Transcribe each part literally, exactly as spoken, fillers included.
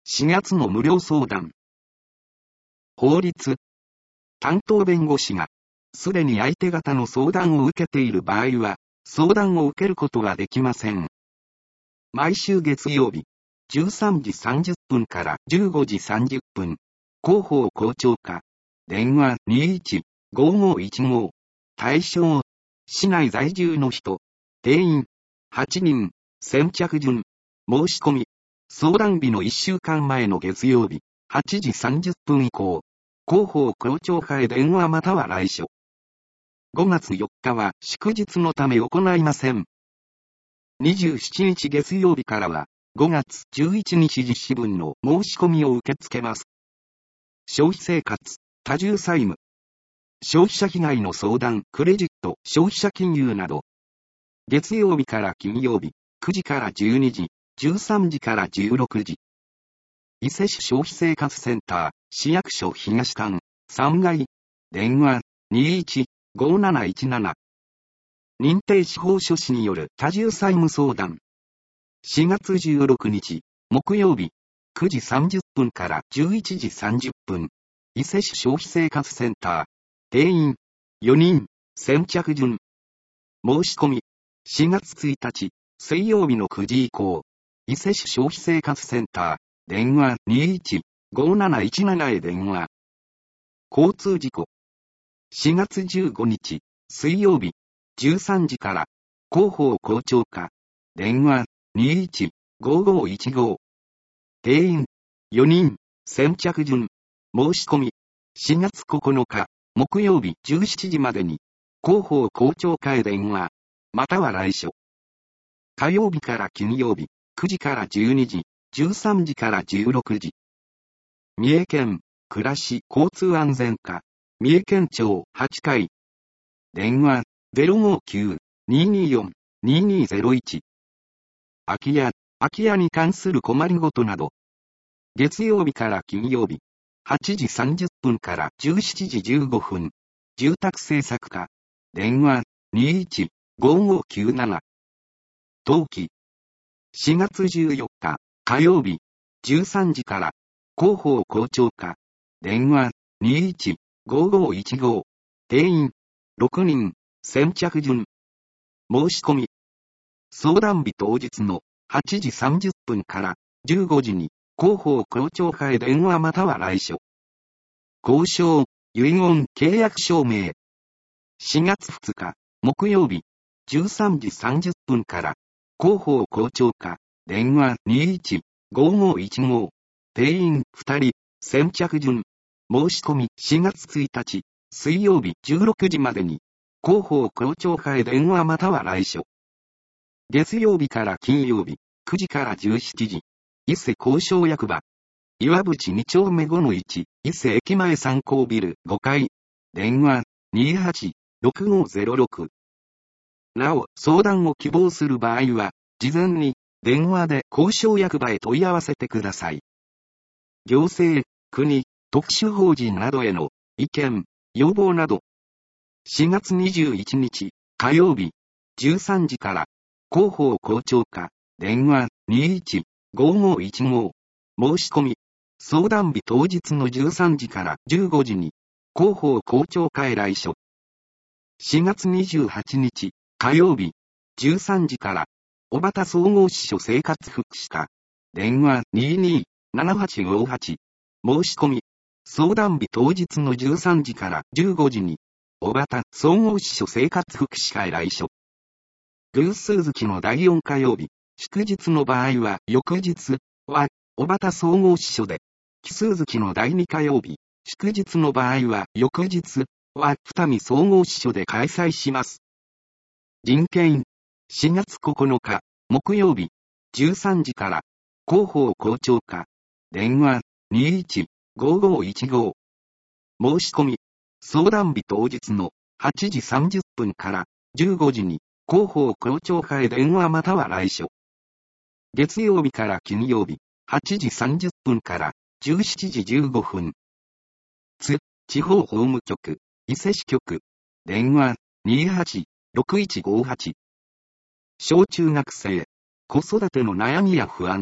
しがつの無料相談。法律。担当弁護士が、すでに相手方の相談を受けている場合は、相談を受けることができません。毎週月曜日、じゅうさんじさんじゅっぷんからじゅうごじさんじゅっぷん、広報校長課、電話 にーいちごーごーいちご、対象、市内在住の人、定員、はちにん、先着順、申し込み、相談日のいっしゅうかんまえの月曜日、はちじさんじゅっぷん以降、広報校長課へ電話または来所。ごがつよっかは祝日のため行いません。にじゅうしちにち月曜日からは、ごがつじゅういちにち実施分の申し込みを受け付けます。消費生活、多重債務、消費者被害の相談、クレジット、消費者金融など。月曜日から金曜日、くじからじゅうにじ、じゅうさんじからじゅうろくじ。伊勢市消費生活センター、市役所東館、さんがい、電話、にーいちごーなないちなな。認定司法書士による多重債務相談。しがつじゅうろくにち、木曜日、くじさんじゅっぷんからじゅういちじさんじゅっぷん、伊勢市消費生活センター、定員、よにん、先着順。申し込み、しがつついたち、水曜日のくじ以降、伊勢市消費生活センター、電話 にーいちごーなないちなな へ電話。交通事故。しがつじゅうごにち、水曜日、じゅうさんじから、広報校長課、電話 にーいちごーごーいちご。定員、よにん、先着順。申し込み、しがつここのか、木曜日じゅうしちじまでに、広報校長課へ電話、または来所。火曜日から金曜日、くじからじゅうにじ、じゅうさんじからじゅうろくじ。三重県、暮らし交通安全課、三重県庁はちかい。電話、ゼロごーきゅう にーにーよん にーにーゼロいち。空き家、空き家に関する困りごとなど。月曜日から金曜日、はちじさんじゅっぷんからじゅうしちじじゅうごふん。住宅政策課、電話、にーいちごーごーきゅうなな。登記。しがつじゅうよっか、火曜日、じゅうさんじから、広報校長課、電話、にーいちごーごーいちご、定員、ろくにん、先着順。申し込み。相談日当日のはちじさんじゅっぷんからじゅうごじに、広報校長課へ電話または来所。交渉、遺言、契約証明。しがつふつか、木曜日、じゅうさんじさんじゅっぷんから、広報校長課、電話 にーいちごーごーいちご、定員ふたり、先着順。申し込みしがつついたち、水曜日じゅうろくじまでに、広報校長課へ電話または来所。月曜日から金曜日、くじからじゅうしちじ、伊勢交渉役場。岩淵にちょうめごのいち、伊勢駅前三高ビルごかい。電話 にーはちろくごーゼロろく。なお、相談を希望する場合は、事前に電話で交渉役場へ問い合わせてください。行政、国、特殊法人などへの意見、要望など。しがつにじゅういちにち、火曜日、じゅうさんじから、広報校長課、電話 にーいちごーごーいちご、申し込み。相談日当日のじゅうさんじからじゅうごじに、広報校長課へ来所。しがつにじゅうはちにち、火曜日、じゅうさんじから、小畑総合支所生活福祉課、電話 にーにーななはちごーはち、申し込み。相談日当日のじゅうさんじからじゅうごじに、小畑総合支所生活福祉課へ来所。偶数月のだいよんかようび、祝日の場合は翌日は、小畑総合支所で、奇数月のだいにかようび、祝日の場合は翌日は二見総合支所で開催します。人権、しがつここのか、木曜日、じゅうさんじから、広報校長課、電話 にーいちごーごーいちご。申し込み、相談日当日のはちじさんじゅっぷんからじゅうごじに、広報校長課へ電話または来所。月曜日から金曜日、はちじさんじゅっぷんからじゅうしちじじゅうごふん。津、地方法務局、伊勢支局、電話 にーはちろくいちごーはち。小中学生、子育ての悩みや不安、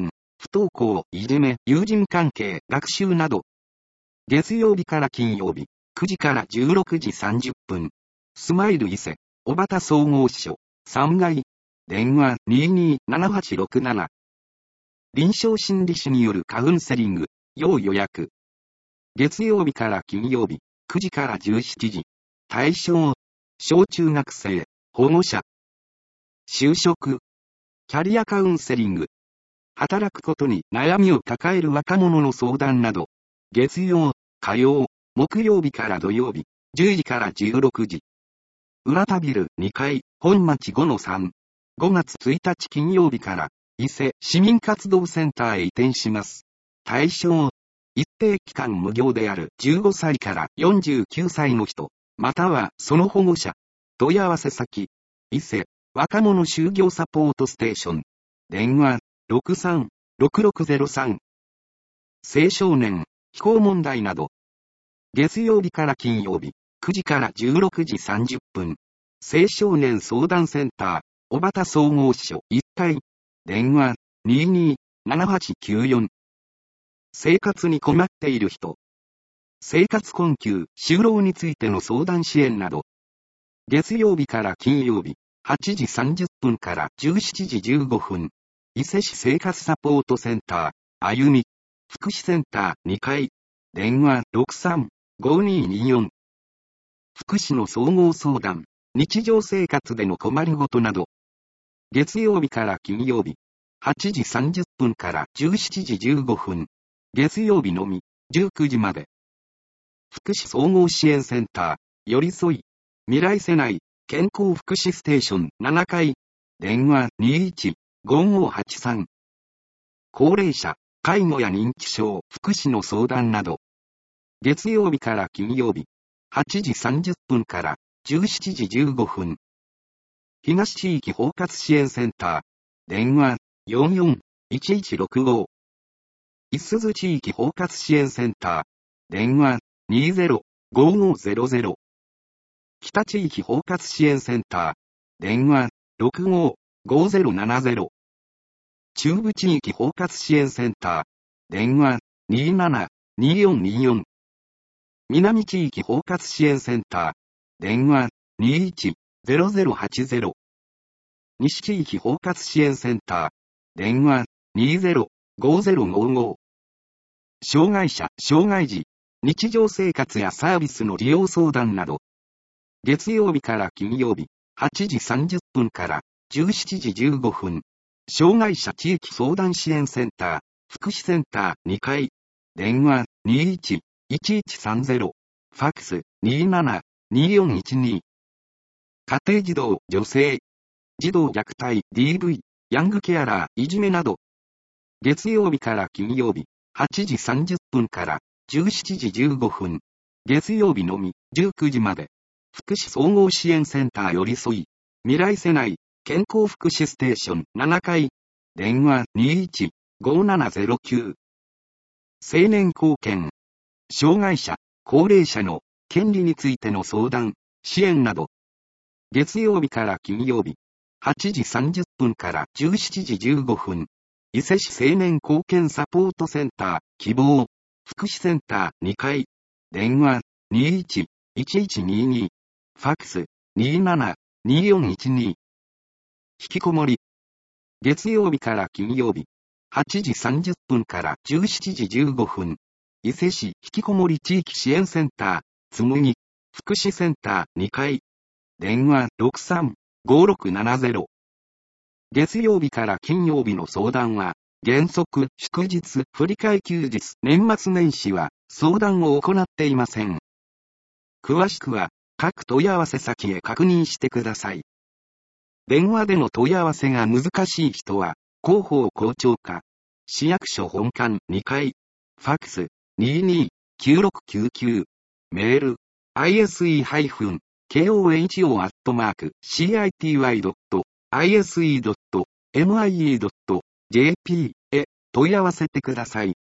不登校、いじめ、友人関係、学習など。月曜日から金曜日、くじからじゅうろくじさんじゅっぷん。スマイル伊勢、小畑総合所、さんがい。電話 にーにーななはちろくなな。臨床心理士によるカウンセリング、要予約。月曜日から金曜日、くじからじゅうしちじ。対象、小中学生、保護者。就職、キャリアカウンセリング。働くことに悩みを抱える若者の相談など。月曜、火曜、木曜日から土曜日、じゅうじからじゅうろくじ。浦田ビルにかい、本町 ごのさん。ごがつついたち金曜日から、伊勢市民活動センターへ移転します。対象、一定期間無料であるじゅうごさいからよんじゅうきゅうさいの人、またはその保護者。問い合わせ先、伊勢若者就業サポートステーション。電話 ろくさんろくろくゼロさん。青少年、非行問題など。月曜日から金曜日、くじからじゅうろくじさんじゅっぷん。青少年相談センター、小畑総合所いっかい。電話 にーにーななはちきゅうよん。生活に困っている人。生活困窮、就労についての相談支援など。月曜日から金曜日、はちじさんじゅっぷんからじゅうしちじじゅうごふん。伊勢市生活サポートセンター、あゆみ。福祉センターにかい。電話 ろくさんごにーにーよん。福祉の総合相談、日常生活での困りごとなど。月曜日から金曜日、はちじさんじゅっぷんからじゅうしちじじゅうごふん。月曜日のみ、じゅうくじまで。福祉総合支援センター、寄り添い。未来世代、健康福祉ステーションななかい。電話 にーいちごごはちさん。高齢者、介護や認知症、福祉の相談など。月曜日から金曜日、はちじさんじゅっぷんからじゅうしちじじゅうごふん。東地域包括支援センター。電話 よんよんいちいちろくご。いすゞ地域包括支援センター。電話 にーぜろごごゼロゼロ。北地域包括支援センター。電話 ろくごごゼロななゼロ。中部地域包括支援センター。電話 にーななにーよんにーよん。南地域包括支援センター。電話 にーいちゼロゼロはちゼロ。西地域包括支援センター。電話 にーぜろごゼロごご。障害者、障害児、日常生活やサービスの利用相談など。月曜日から金曜日、はちじさんじゅっぷんからじゅうしちじじゅうごふん。障害者地域相談支援センター、福祉センターにかい。電話 にーいちいちいちさんゼロ。ファックス にーななにーよんいちに。家庭児童、女性、児童虐待、ディーブイ、ヤングケアラー、いじめなど。月曜日から金曜日、はちじさんじゅっぷんからじゅうしちじじゅうごふん。月曜日のみ、じゅうくじまで。福祉総合支援センター寄り添い。未来世代、健康福祉ステーションななかい。電話 にーいちごななゼロきゅう。青年貢献。障害者、高齢者の権利についての相談、支援など。月曜日から金曜日、はちじさんじゅっぷんからじゅうしちじじゅうごふん。伊勢市青年貢献サポートセンター、希望。福祉センターにかい。電話 にーいちいちいちにーにー。ファックス にーななにーよんいちに。引きこもり。月曜日から金曜日、はちじさんじゅっぷんからじゅうしちじじゅうごふん。伊勢市引きこもり地域支援センター、つむぎ。福祉センターにかい。電話 ろくさんごろくななゼロ。月曜日から金曜日の相談は、原則、祝日、振り替え休日、年末年始は、相談を行っていません。詳しくは、各問い合わせ先へ確認してください。電話での問い合わせが難しい人は、広報校長課、市役所本館にかい、ファックス にーにーきゅうろくきゅうきゅう、メール、アイエスイー コーホ アットマーク シーアイティーワイ ドット アイエスイー ドット エムアイイー ドット ジェーピー へ問い合わせてください。